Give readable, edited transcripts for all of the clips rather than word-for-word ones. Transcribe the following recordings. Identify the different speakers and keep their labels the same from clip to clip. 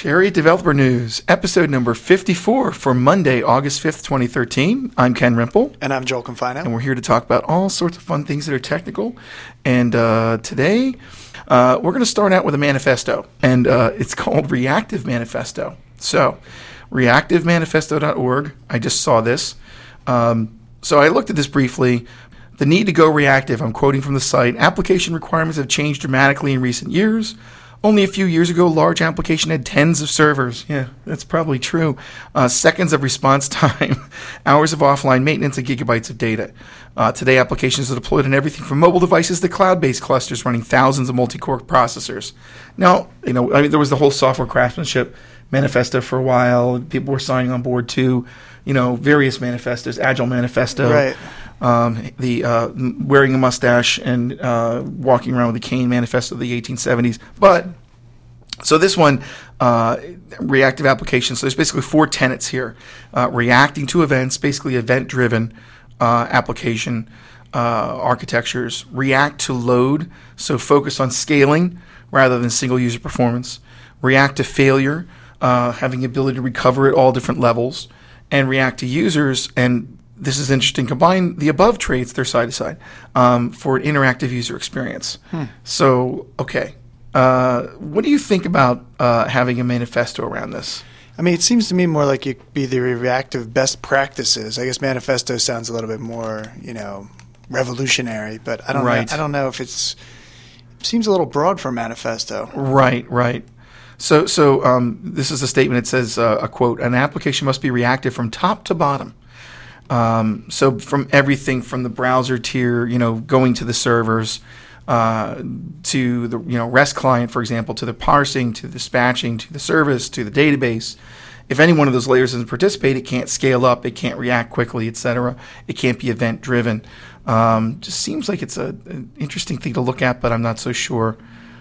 Speaker 1: Chariot Developer News, episode number 54 for Monday, August 5th, 2013. I'm Ken Rimple.
Speaker 2: And I'm Joel Confino.
Speaker 1: And we're here to talk about all sorts of fun things that are technical. And today, we're going to start out with a manifesto. And it's called Reactive Manifesto. So, reactivemanifesto.org. I just saw this. So I looked at this briefly. The need to go reactive, I'm quoting from the site, application requirements have changed dramatically in recent years. Only a few years ago, large application had tens of servers. Yeah, that's probably true. Seconds of response time, hours of offline maintenance, and gigabytes of data. Today, applications are deployed on everything from mobile devices to cloud-based clusters running thousands of multi-core processors. Now, there was the whole software craftsmanship manifesto for a while. People were signing on board to, various manifestos, Agile Manifesto.
Speaker 2: Right.
Speaker 1: The wearing a mustache and walking around with a cane manifesto of the 1870s. But so this one, reactive applications. So there's basically four tenets here: reacting to events, basically event-driven application architectures. React to load, so focus on scaling rather than single-user performance. React to failure, having the ability to recover at all different levels, and react to users and this is interesting. Combine the above traits, they're side to side, for an interactive user experience. So, okay. What do you think about having a manifesto around this?
Speaker 2: I mean, it seems to me more like it could be the reactive best practices. I guess manifesto sounds a little bit more, revolutionary, but I don't know. I don't know if it seems a little broad for manifesto.
Speaker 1: Right. So this is a statement. It says, a quote, an application must be reactive from top to bottom. So from everything from the browser tier, going to the servers, to the REST client, for example, to the parsing, to the dispatching, to the service, to the database. If any one of those layers doesn't participate, it can't scale up, it can't react quickly, etc. It can't be event driven. Just seems like it's an interesting thing to look at, but I'm not so sure.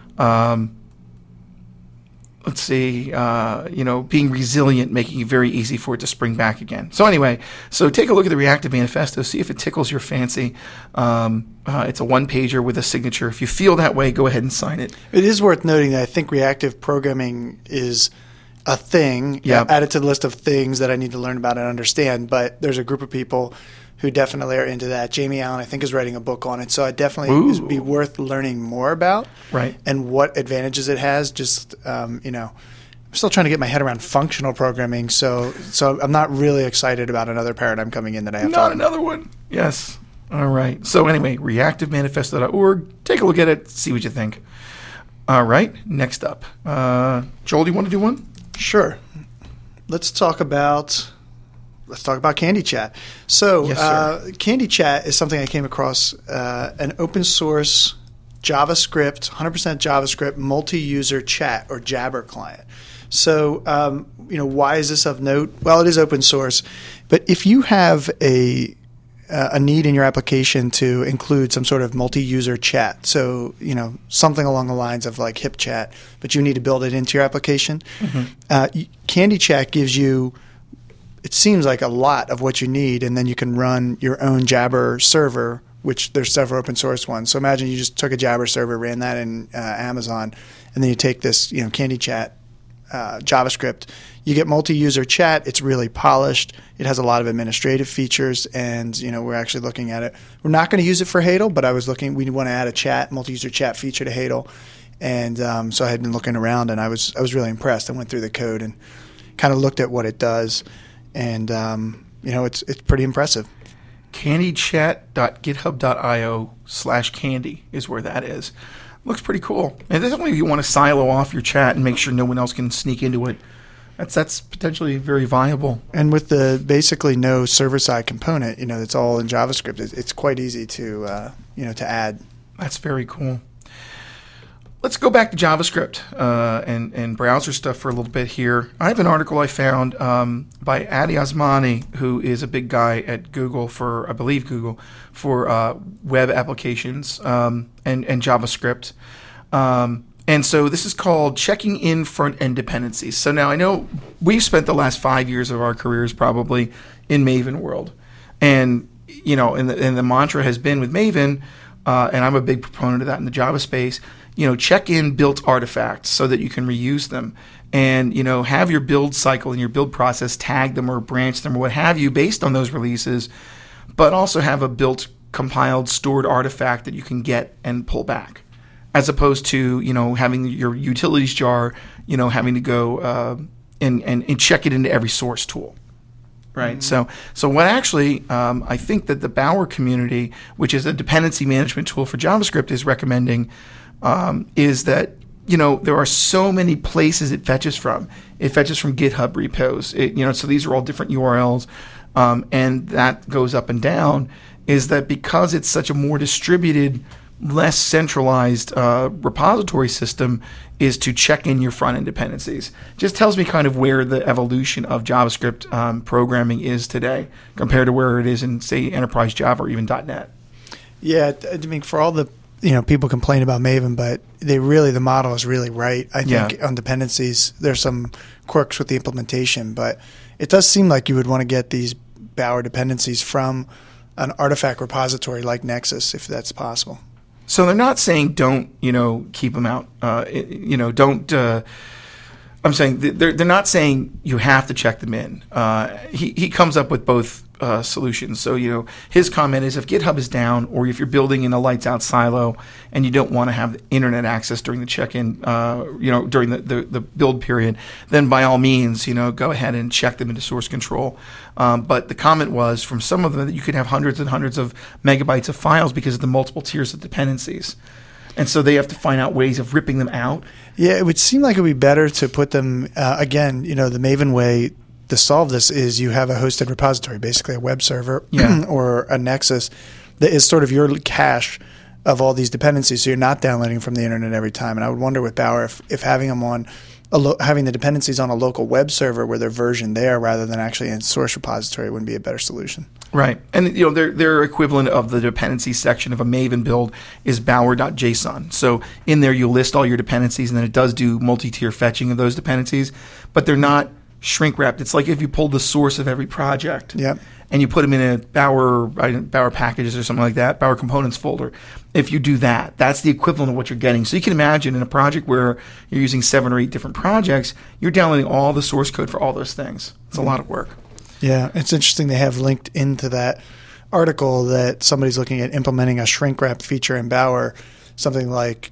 Speaker 1: Let's see, being resilient, making it very easy for it to spring back again. So anyway, take a look at the Reactive Manifesto, see if it tickles your fancy. It's a one-pager with a signature. If you feel that way, go ahead and sign it.
Speaker 2: It is worth noting that I think reactive programming is a thing, added to the list of things that I need to learn about and understand, but there's a group of people who definitely are into that. Jamie Allen, I think, is writing a book on it, so it definitely would be worth learning more about.
Speaker 1: Right.
Speaker 2: And what advantages it has. Just I'm still trying to get my head around functional programming, so I'm not really excited about another paradigm coming in that I have.
Speaker 1: Not another one. Yes. All right. So anyway, reactivemanifesto.org. Take a look at it. See what you think. All right. Next up, Joel, do you want to do one?
Speaker 2: Sure. Let's talk about Candy Chat. So
Speaker 1: yes,
Speaker 2: Candy Chat is something I came across, an open source JavaScript, 100% JavaScript multi-user chat or Jabber client. So, why is this of note? Well, it is open source, but if you have a need in your application to include some sort of multi-user chat, so something along the lines of like HipChat, but you need to build it into your application, Candy Chat gives you, it seems like a lot of what you need, and then you can run your own Jabber server, which there's several open source ones. So imagine you just took a Jabber server, ran that in Amazon, and then you take this Candy Chat JavaScript. You get multi-user chat. It's really polished. It has a lot of administrative features, and we're actually looking at it. We're not going to use it for Hadel, but I was looking. We want to add a multi-user chat feature to Hadel, and so I had been looking around, and I was really impressed. I went through the code and kind of looked at what it does. And, it's pretty impressive.
Speaker 1: candychat.github.io/candy is where that is. Looks pretty cool. And definitely if you want to silo off your chat and make sure no one else can sneak into it, that's potentially very viable.
Speaker 2: And with the basically no server-side component, it's all in JavaScript. It's quite easy to add.
Speaker 1: That's very cool. Let's go back to JavaScript and browser stuff for a little bit here. I have an article I found by Adi Osmani, who is a big guy at Google for web applications and JavaScript. And so this is called Checking in Front-End Dependencies. So now I know we've spent the last 5 years of our careers probably in Maven world. And, and the mantra has been with Maven, and I'm a big proponent of that in the Java space, check in built artifacts so that you can reuse them. and have your build cycle and your build process, tag them or branch them or what have you based on those releases, but also have a built, compiled, stored artifact that you can get and pull back, as opposed to having your utilities jar, having to go and check it into every source tool. Right. Mm-hmm. So what actually I think that the Bower community, which is a dependency management tool for JavaScript, is recommending is that there are so many places it fetches from. It fetches from GitHub repos. So these are all different URLs, and that goes up and down. Is that because it's such a more distributed, less centralized repository system, is to check in your front-end dependencies. Just tells me kind of where the evolution of JavaScript programming is today compared to where it is in, say, Enterprise Java or even .NET.
Speaker 2: Yeah, I mean, for all the people complain about Maven, but the model is really right. I think on dependencies, there's some quirks with the implementation, but it does seem like you would want to get these Bower dependencies from an artifact repository like Nexus, if that's possible.
Speaker 1: So they're not saying don't, keep them out. Don't. I'm saying they're not saying you have to check them in. He comes up with both solutions. So his comment is if GitHub is down, or if you're building in a lights out silo and you don't want to have internet access during the check-in, during the build period, then by all means, go ahead and check them into source control. But the comment was from some of them that you could have hundreds and hundreds of megabytes of files because of the multiple tiers of dependencies. And so they have to find out ways of ripping them out.
Speaker 2: Yeah, it would seem like it would be better to put them, again, the Maven way to solve this is you have a hosted repository, basically a web server or a Nexus that is sort of your cache of all these dependencies, so you're not downloading from the internet every time. And I would wonder with Bower if having them on having the dependencies on a local web server where they're versioned there rather than actually in source repository would be a better solution.
Speaker 1: Right. And their equivalent of the dependency section of a Maven build is bower.json. So in there you list all your dependencies, and then it does do multi-tier fetching of those dependencies, but they're not shrink wrapped. It's like if you pulled the source of every project and you put them in a Bower packages or something like that, Bower components folder. If you do that, that's the equivalent of what you're getting. So you can imagine in a project where you're using 7 or 8 different projects, you're downloading all the source code for all those things. It's a lot of work. Yeah,
Speaker 2: it's interesting they have linked into that article that somebody's looking at implementing a shrink wrap feature in Bower, something like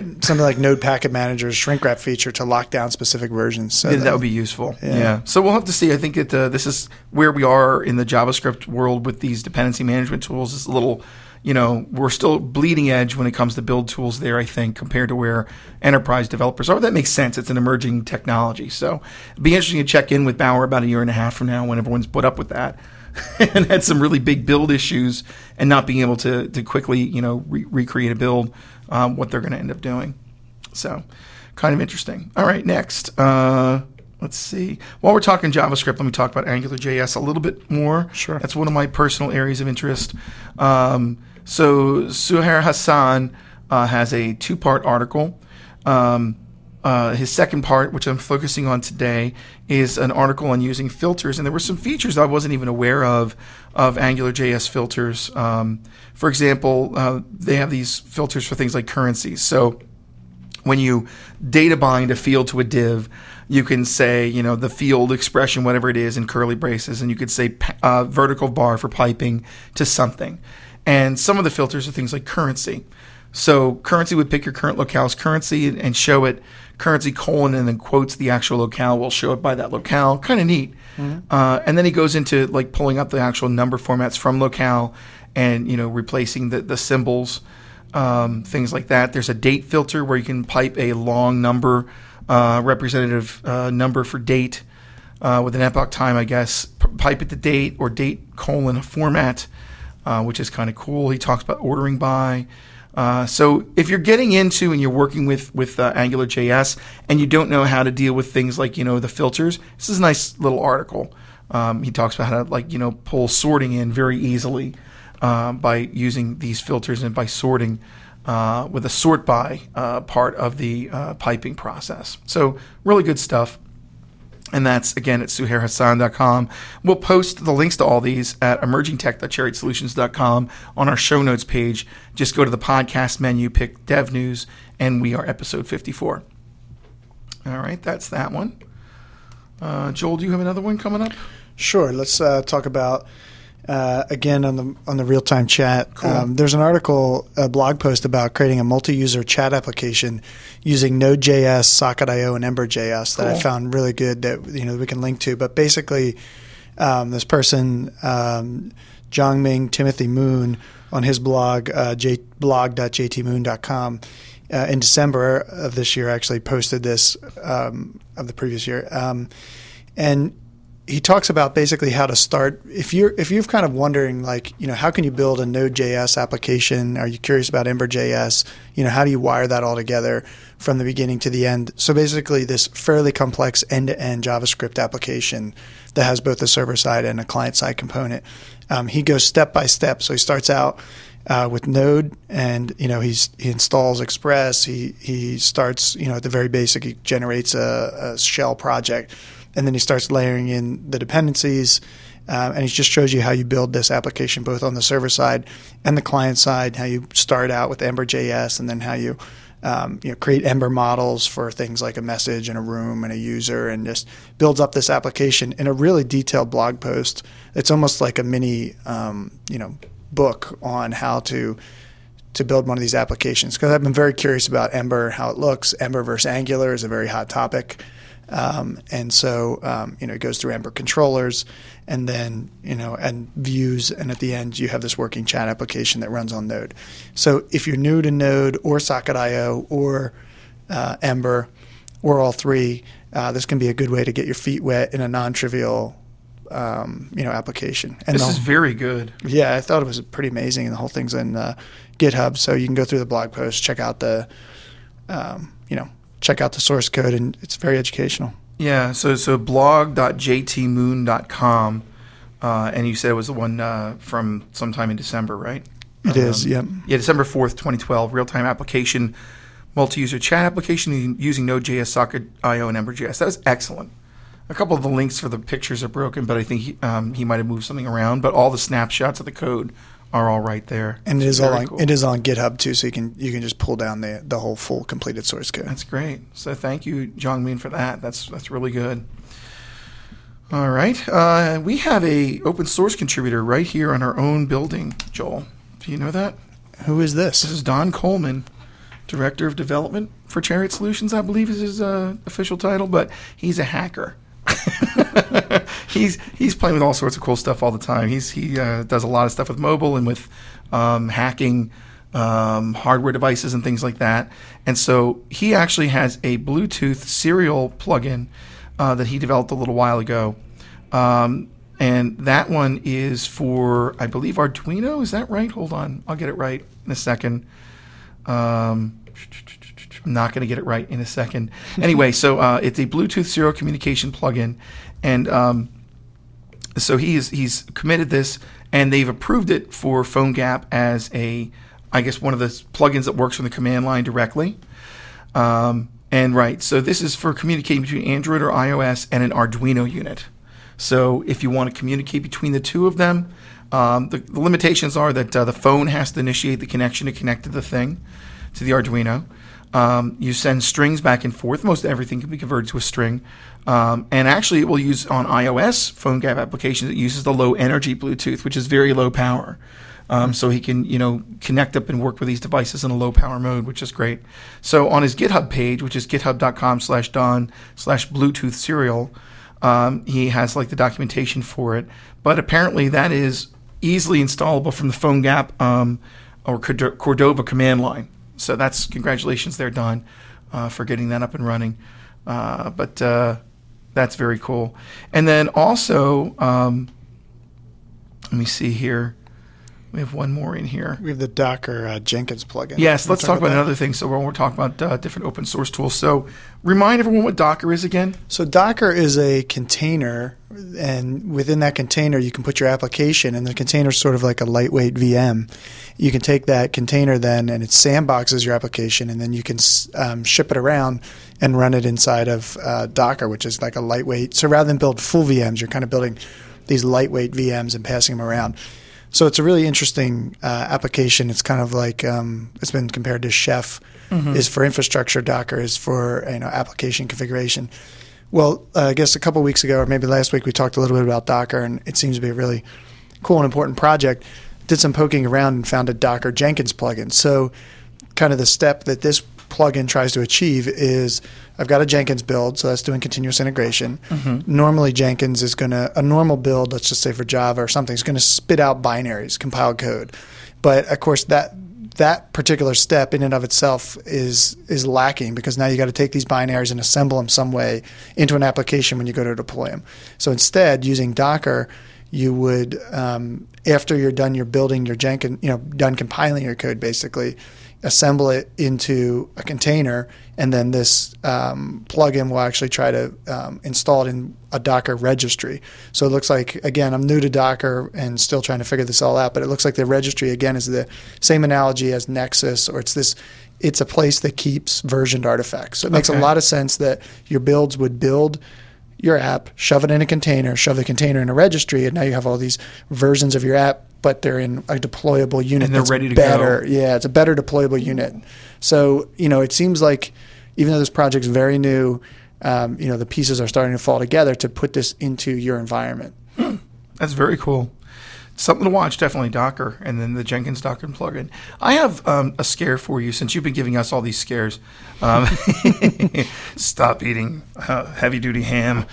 Speaker 2: Node Packet Manager's shrink wrap feature to lock down specific versions. So
Speaker 1: that would be useful. Yeah. So we'll have to see. I think that this is where we are in the JavaScript world with these dependency management tools. It's a little, we're still bleeding edge when it comes to build tools there, I think, compared to where enterprise developers are. That makes sense. It's an emerging technology. So it'd be interesting to check in with Bower about a year and a half from now when everyone's put up with that and had some really big build issues and not being able to quickly, recreate a build, what they're going to end up doing. So kind of interesting. All right, next. Let's see. While we're talking JavaScript, let me talk about AngularJS a little bit more.
Speaker 2: Sure.
Speaker 1: That's one of my personal areas of interest. So Suhair Hassan has a 2-part article. His second part, which I'm focusing on today, is an article on using filters. And there were some features I wasn't even aware of AngularJS filters. For example, they have these filters for things like currencies. So when you data bind a field to a div, you can say, the field expression, whatever it is, in curly braces, and you could say vertical bar for piping to something. And some of the filters are things like currency. So currency would pick your current locale's currency and show it currency : and then quotes the actual locale will show it by that locale. Kind of neat. Mm-hmm. And then he goes into like pulling up the actual number formats from locale and, replacing the symbols, things like that. There's a date filter where you can pipe a long number, representative number for date with an epoch time, I guess. Pipe it to date or date : format, which is kind of cool. He talks about ordering by. So if you're getting into and you're working with AngularJS and you don't know how to deal with things like, the filters, this is a nice little article. He talks about how to pull sorting in very easily by using these filters and by sorting with a sort by part of the piping process. So really good stuff. And that's, again, at SuhairHassan.com. We'll post the links to all these at emergingtech.chariotSolutions.com on our show notes page. Just go to the podcast menu, pick Dev News, and we are episode 54. All right, that's that one. Joel, do you have another one coming up?
Speaker 2: Sure. Let's talk about again on the real time chat.
Speaker 1: Cool.
Speaker 2: There's an article, a blog post about creating a multi-user chat application using Node.js, Socket.io, and Ember.js that I found really good that we can link to. But basically, this person, Jongming Timothy Moon, on his blog, blog.jtmoon.com, in December of this year, actually posted this of the previous year, and he talks about basically how to start. If you've kind of wondering, like, how can you build a Node.js application? Are you curious about Ember.js? How do you wire that all together from the beginning to the end? So basically, this fairly complex end-to-end JavaScript application that has both a server-side and a client-side component. He goes step by step. So he starts out with Node, and he installs Express. He starts at the very basic. He generates a shell project, and then he starts layering in the dependencies. And he just shows you how you build this application both on the server side and the client side. How you start out with Ember.js, and then how you create Ember models for things like a message and a room and a user, and just builds up this application in a really detailed blog post. It's almost like a mini book on how to build one of these applications, because I've been very curious about Ember, how it looks. Ember versus Angular is a very hot topic, and so it goes through Ember controllers, and then and views, and at the end you have this working chat application that runs on Node. So if you're new to Node or Socket.io or Ember or all three, this can be a good way to get your feet wet in a non-trivial application. And
Speaker 1: this is very good.
Speaker 2: Yeah, I thought it was pretty amazing, and the whole thing's in GitHub, so you can go through the blog post, check out the source code, and it's very educational.
Speaker 1: Yeah, so blog.jtmoon.com, and you said it was the one from sometime in December, right?
Speaker 2: It is, yeah.
Speaker 1: Yeah, December 4th, 2012, real-time application, multi-user chat application using Node.js, Socket.io, and Ember.js. That was excellent. A couple of the links for the pictures are broken, but I think he might have moved something around. But all the snapshots of the code are all right there.
Speaker 2: And it is all cool. It is on GitHub too, so you can just pull down the whole full completed source code.
Speaker 1: That's great. So thank you, Jongmin, for that. That's really good. All right, we have a open source contributor right here on our own building. Joel, do you know that?
Speaker 2: Who is this?
Speaker 1: This is Don Coleman, Director of Development for Chariot Solutions, I believe is his official title, but he's a hacker. He's playing with all sorts of cool stuff all the time. He does a lot of stuff with mobile and with hacking hardware devices and things like that. And so he actually has a Bluetooth serial plugin that he developed a little while ago. And that one is for, I believe, Arduino. Is that right? Hold on. I'll get it right in a second. I'm not going to get it right in a second. Anyway, so it's a Bluetooth serial communication plugin, and so he's committed this, and they've approved it for PhoneGap as I guess one of the plugins that works from the command line directly. So this is for communicating between Android or iOS and an Arduino unit. So if you want to communicate between the two of them, the limitations are that the phone has to initiate the connection to connect to the thing, to the Arduino. You send strings back and forth. Most everything can be converted to a string. And actually, it will use on iOS PhoneGap applications. It uses the low energy Bluetooth, which is very low power. So he can, connect up and work with these devices in a low power mode, which is great. So on his GitHub page, which is github.com/don/Bluetooth serial, he has like the documentation for it. But apparently that is easily installable from the PhoneGap or Cordova command line. So that's congratulations there, Don, for getting that up and running. But that's very cool. And then also, let me see here. We have one more in here.
Speaker 2: We have the Docker Jenkins plugin.
Speaker 1: Yes, let's talk about another thing. So we're talking about different open source tools. So remind everyone what Docker is again.
Speaker 2: So Docker is a container, and within that container you can put your application, and the container is sort of like a lightweight VM. You can take that container then, and it sandboxes your application, and then you can ship it around and run it inside of Docker, which is like a lightweight. So rather than build full VMs, you're kind of building these lightweight VMs and passing them around. So it's a really interesting application. It's kind of like it's been compared to Chef is for infrastructure, Docker is for application configuration. Well, I guess a couple of weeks ago, or maybe last week, we talked a little bit about Docker, and it seems to be a really cool and important project. Did some poking around and found a Docker Jenkins plugin. So kind of the step that this plugin tries to achieve is I've got a Jenkins build, so that's doing continuous integration. Normally Jenkins is a normal build, let's just say for Java or something, is going to spit out binaries, compiled code. But of course that particular step in and of itself is lacking, because now you got to take these binaries and assemble them some way into an application when you go to deploy them. So instead, using Docker, you would, after you're done building your Jenkins, done compiling your code basically, assemble it into a container, and then this plugin will actually try to install it in a Docker registry. So it looks like, again, I'm new to Docker and still trying to figure this all out, but it looks like the registry, again, is the same analogy as Nexus, or it's a place that keeps versioned artifacts. So it makes a lot of sense that your builds would build your app, shove it in a container, shove the container in a registry, and now you have all these versions of your app, but they're in a deployable unit.
Speaker 1: And they're ready to
Speaker 2: go.
Speaker 1: Yeah,
Speaker 2: it's a better deployable unit. So, it seems like even though this project's very new, the pieces are starting to fall together to put this into your environment.
Speaker 1: That's very cool. Something to watch, definitely, Docker, and then the Jenkins Docker plugin. I have a scare for you, since you've been giving us all these scares. Stop eating heavy-duty ham.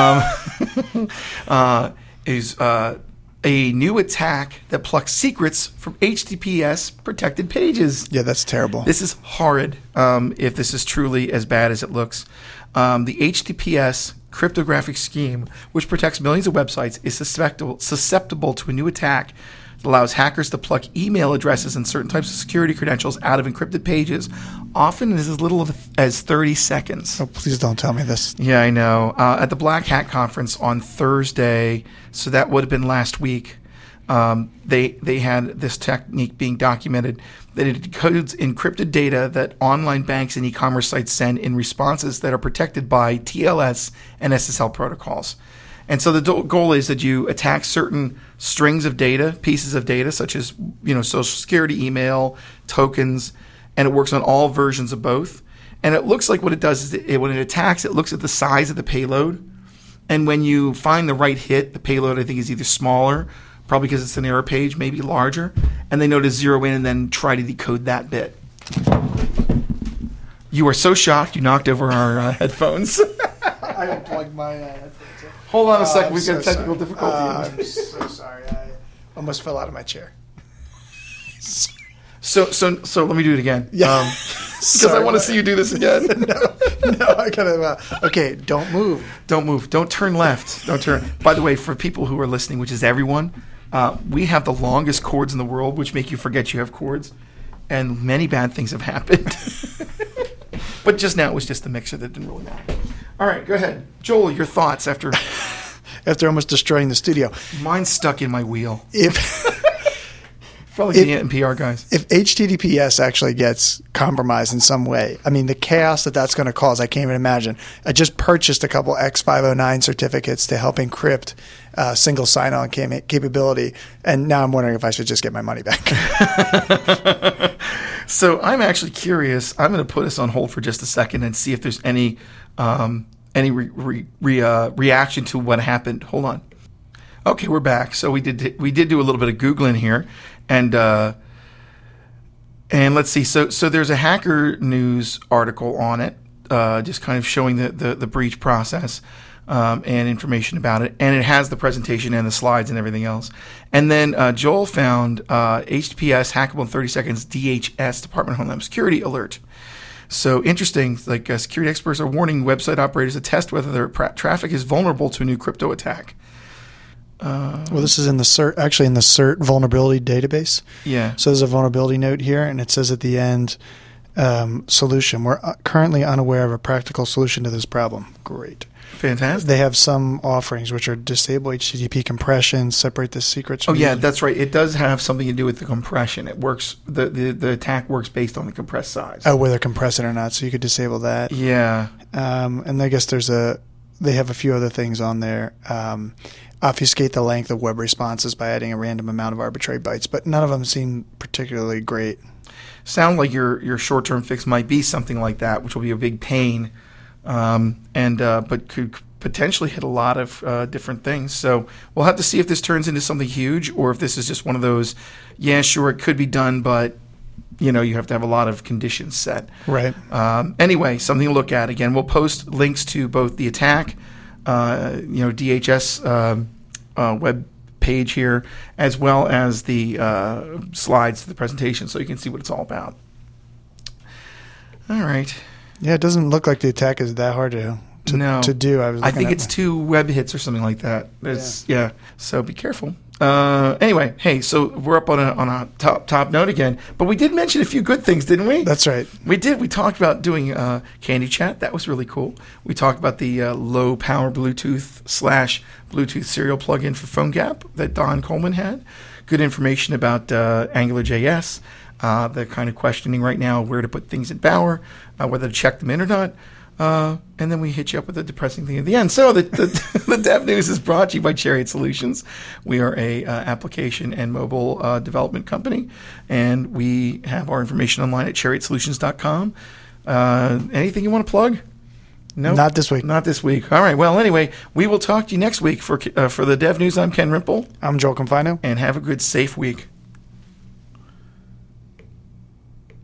Speaker 1: Is a new attack that plucks secrets from HTTPS protected pages.
Speaker 2: Yeah, that's terrible.
Speaker 1: This is horrid, if this is truly as bad as it looks. The HTTPS cryptographic scheme, which protects millions of websites, is susceptible to a new attack that allows hackers to pluck email addresses and certain types of security credentials out of encrypted pages, often in as little as 30 seconds.
Speaker 2: Oh, please don't tell me this.
Speaker 1: Yeah, I know. At the Black Hat Conference on Thursday, so that would have been last week, they had this technique being documented that it decodes encrypted data that online banks and e-commerce sites send in responses that are protected by TLS and SSL protocols. And so the goal is that you attack certain strings of data, pieces of data, such as social security, email, tokens, and it works on all versions of both. And it looks like what it does is when it attacks, it looks at the size of the payload. And when you find the right hit, the payload, I think, is either smaller, probably because it's an error page, maybe larger, and they know to zero in and then try to decode that bit. You are so shocked you knocked over our headphones.
Speaker 2: I unplugged my headphones.
Speaker 1: Hold on a second, we've got technical difficulty.
Speaker 2: I'm so sorry. I almost fell out of my chair.
Speaker 1: So let me do it again.
Speaker 2: Yeah.
Speaker 1: Because I want to see you do this again.
Speaker 2: No, I gotta. Okay, don't move.
Speaker 1: Don't move. Don't turn left. Don't turn. By the way, for people who are listening, which is everyone, we have the longest cords in the world, which make you forget you have cords, and many bad things have happened. But just now, it was just the mixer that didn't really matter. All right, go ahead, Joel. Your thoughts after
Speaker 2: almost destroying the studio.
Speaker 1: Mine's stuck in my wheel.
Speaker 2: If
Speaker 1: the NPR guys.
Speaker 2: If HTTPS actually gets compromised in some way, I mean, the chaos that's going to cause, I can't even imagine. I just purchased a couple X509 certificates to help encrypt single sign-on capability, and now I'm wondering if I should just get my money back.
Speaker 1: So I'm actually curious. I'm going to put us on hold for just a second and see if there's any reaction to what happened. Hold on. Okay, we're back. So we did do a little bit of Googling here, and let's see. So there's a Hacker News article on it, just kind of showing the breach process and information about it, and it has the presentation and the slides and everything else. And then Joel found HTTPS hackable in 30 seconds DHS Department of Homeland Security alert. So interesting, like security experts are warning website operators to test whether their traffic is vulnerable to a new crypto attack.
Speaker 2: Well, this is in the CERT vulnerability database.
Speaker 1: Yeah.
Speaker 2: So there's a vulnerability note here, and it says at the end, solution. We're currently unaware of a practical solution to this problem. Great.
Speaker 1: Fantastic.
Speaker 2: They have some offerings which are disable HTTP compression, separate the secrets.
Speaker 1: Oh yeah, that's right. It does have something to do with the compression. It works. The attack works based on the compressed size.
Speaker 2: Oh, whether compressed it or not. So you could disable that.
Speaker 1: Yeah.
Speaker 2: And I guess there's They have a few other things on there. Obfuscate the length of web responses by adding a random amount of arbitrary bytes, but none of them seem particularly great.
Speaker 1: Sound like your short-term fix might be something like that, which will be a big pain, but could potentially hit a lot of different things. So we'll have to see if this turns into something huge, or if this is just one of those, yeah, sure, it could be done, but you have to have a lot of conditions set.
Speaker 2: Right.
Speaker 1: Anyway, something to look at. Again, we'll post links to both the attack, DHS web page here, as well as the slides to the presentation, so you can see what it's all about. All right.
Speaker 2: Yeah, it doesn't look like the attack is that hard to do.
Speaker 1: I think it's 2 web hits or something like that. Yeah. So be careful. Anyway, hey, so we're up on a top note again, but we did mention a few good things, didn't we?
Speaker 2: That's right.
Speaker 1: We did. We talked about doing Candy Chat. That was really cool. We talked about the low power Bluetooth/Bluetooth serial plugin for PhoneGap that Don Coleman had. Good information about AngularJS. The kind of questioning right now where to put things in Bower, whether to check them in or not. And then we hit you up with a depressing thing at the end. So the Dev News is brought to you by Chariot Solutions. We are a application and mobile development company, and we have our information online at chariotsolutions.com. Anything you want to plug? No,
Speaker 2: not this week.
Speaker 1: Not this week. All right. Well, anyway, we will talk to you next week for the Dev News. I'm Ken Rimple.
Speaker 2: I'm Joel Confino.
Speaker 1: And have a good, safe week.